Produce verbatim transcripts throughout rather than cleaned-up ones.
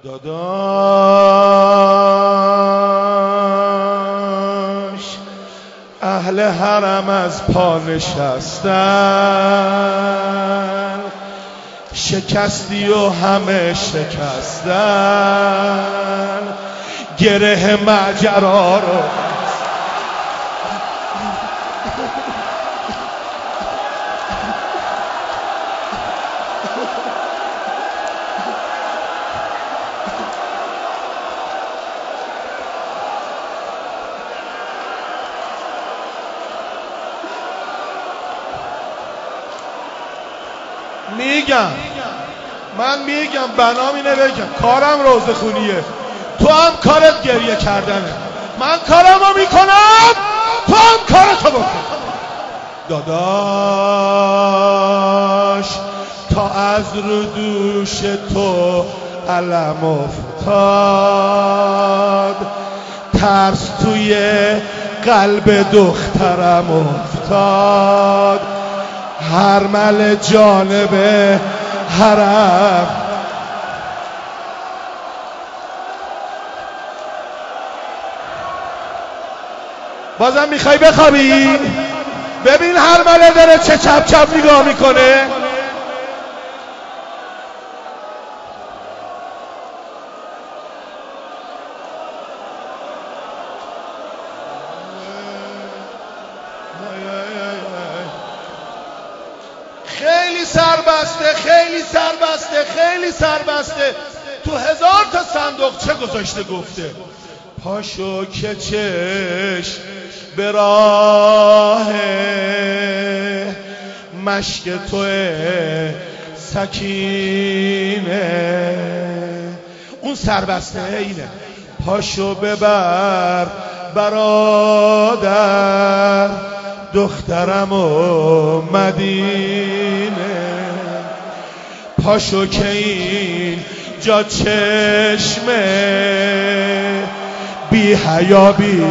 داداش اهل حرم از پا نشستن، شکستی و همه شکستن، گره ماجرا رو میگم، من میگم بنام اینه بگم کارم روزه خونیه، تو هم کارت گریه کردنه، من کارمو میکنم تو هم کارتو بکن. داداش تا از رو دوش تو علم افتاد، ترس توی قلب دخترم افتاد، هرمل جانب حرم. بازم میخوای بخوابی؟ ببین هرمله داره چه چپ چپ نگاه میکنه. خیلی سربسته، خیلی سربسته، خیلی سربسته، تو هزار تا صندوق چه گذاشته گفته. پاشو که چش به راه مشک توه سکینه، اون سربسته اینه. پاشو ببر برادر دخترم و مدینه، پاشو که این جا چشمه بی حیا بی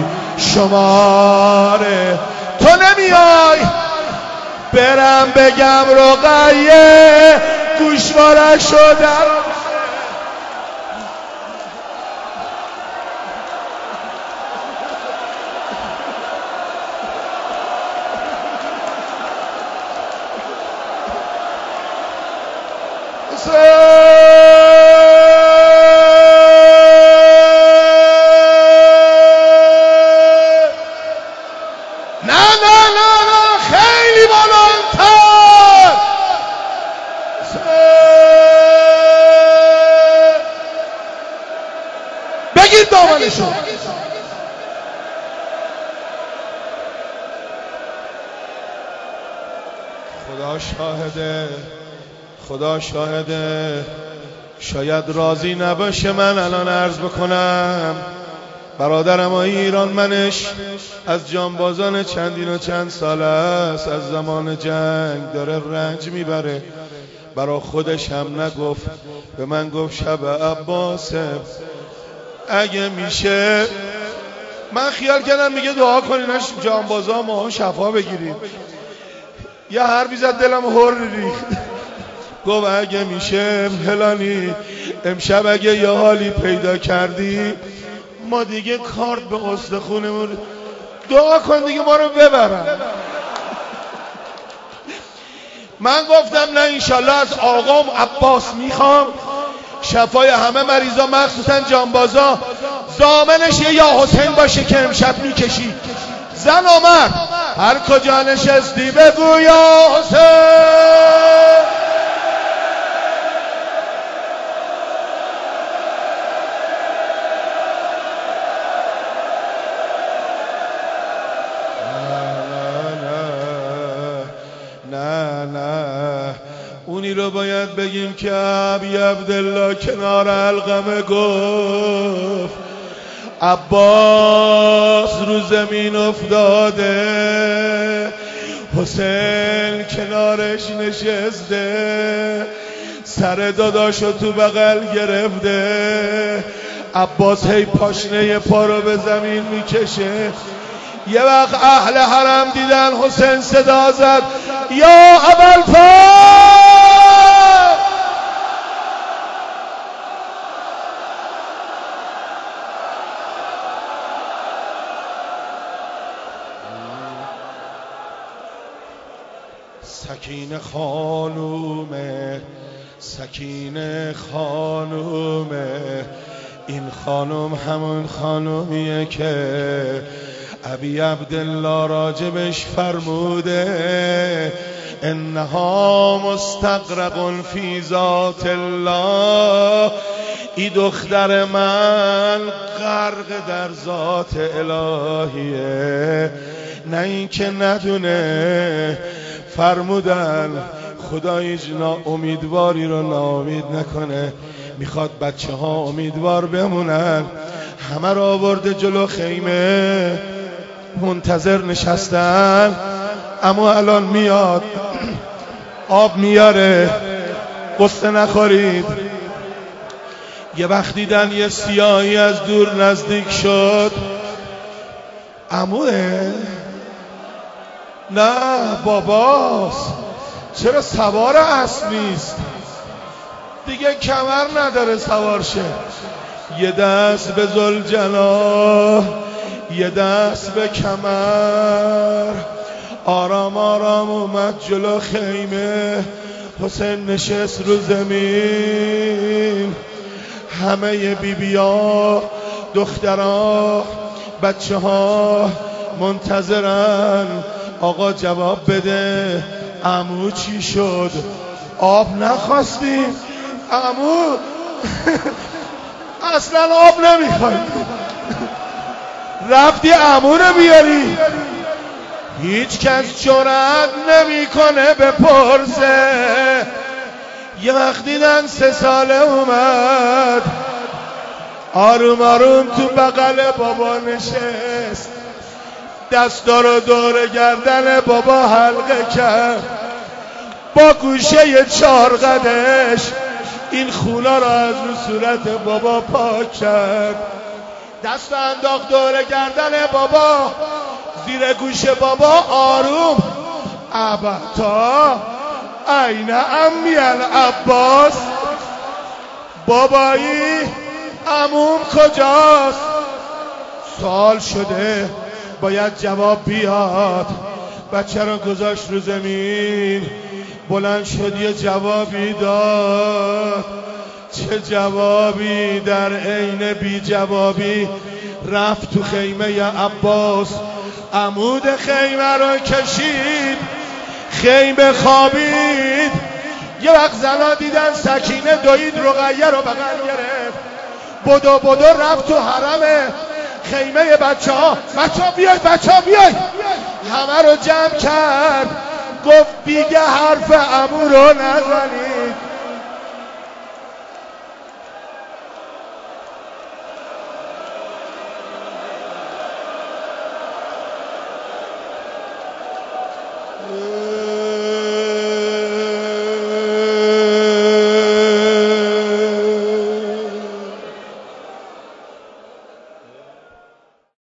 شماره. تو نمیای برم بگم رقیه گوشوارشو در بگیر دامنشو. خدا شاهده، خدا شاهده، شاید راضی نباشه من الان عرض بکنم. برادرم ایران منش از جانبازان چندین و چند سال است، از زمان جنگ داره رنج میبره. برا خودش هم نگفت، به من گفت شب عباسه اگه میشه. من خیال کردم میگه دعا کنینش جانبازا ما شفا بگیرید. یه حرفی زد دلم هر ریخت. گفت اگه میشه هلانی امشب اگه یه حالی پیدا کردی ما دیگه کارت به استخونمون دعا کن دیگه ما رو ببرن. من گفتم نه انشالله از آقام عباس میخوام شفای همه مریضا مخصوصا جانبازا ضامنش یه یا حسین باشه که امشب میکشی. زن و مرد هر کجا نشستی بگو یا حسین. نه نه اونی رو باید بگیم که ابی عبدالله کنار علقمه گفت عباس رو زمین افتاده، حسین کنارش نشسته، سر داداشو تو بغل گرفته. عباس هی پاشنه پا رو به زمین میکشه. یه وقت اهل حرم دیدن حسین صدا زد یا ابوالفضل. سکینه خانومه، سکینه خانومه، این خانوم همون خانومیه که ابی عبدالله راجبش فرموده انها مستغرق فی ذات الله، ای دختر من غرق در ذات الهیه. نه این که ندونه، فرمودن خدای جنا امیدواری رو ناامید نکنه، میخواد بچه ها امیدوار بمونن. همه را آورده جلو خیمه، منتظر نشستن. اما الان میاد آب میاره، قصه نخورید. یه وقت دیدن یه سیاهی از دور نزدیک شد. عموه؟ نه باباست. چرا سوار اسب نیست؟ دیگه کمر نداره سوار شه. یه دست به ذوالجلال، یه دست به کمر. آرام آرام اومد جلو خیمه. حسین نشست رو زمین. همه بیبیا، دخترها، بچه ها منتظرن آقا جواب بده. عمو چی شد؟ آب نخواستی؟ عمو اصلا آب نمیخوای، رفتی عمو رو بیاری؟ هیچ کس جرأت نمیکنه بپرسه. یه وقت دیدن سه ساله اومد، آروم آروم تو بغل بابا نشست، دستا رو دور گردن بابا حلقه کرد، با گوشه چارقدش این خونا رو از رو صورت بابا پاک کرد. دست انداخت دور گردن بابا، زیر گوش بابا آروم. ابتا این امی العباس، بابایی عموم کجاست؟ سال شده باید جواب بیاد. بچه رو گذاشت رو زمین، بلند شد یه جوابی داد. چه جوابی در عین بی جوابی. رفت تو خیمه عباس، عمود خیمه رو کشید، خیمه خوابید. یه وقت زنا دیدن سکینه دوید، رقیه رو بغل گرفت، بدو بدو رفت تو حرم خیمه بچه ها. بچه ها بیای، بچه ها بیای. همه رو جمع کرد، گفت دیگه حرف عمو رو نزنید.